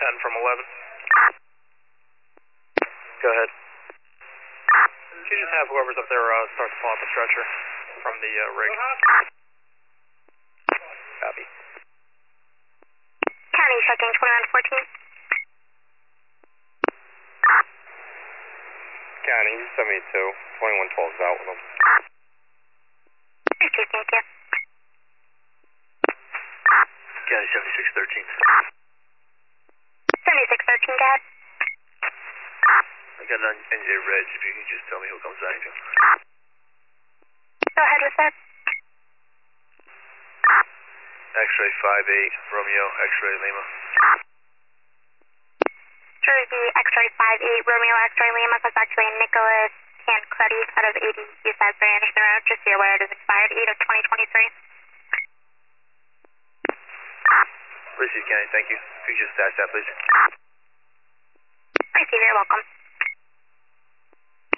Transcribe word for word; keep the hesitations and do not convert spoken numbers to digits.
ten from eleven. Go ahead. Could you just have whoever's up there uh, start to pull out the stretcher from the uh, rig? Copy. County checking twenty-one fourteen. County, seventy-two. twenty-one twelve is out with them. Okay, thank you. County, seventy-six thirteen. seventy-six thirteen, Dad. I got an N J Reg, if you can just tell me who comes back to. Go ahead with that. X-ray five eight, Romeo, X-ray Lima. Jersey, X-ray five eight, Romeo, X-ray Lima. That's actually Nicholas Tancredi out of eighty East Asbury Anderson Road. Just be aware it is expired eight of twenty twenty-three. Received, County, thank you. If you could just attach that, please. Receive, you're welcome.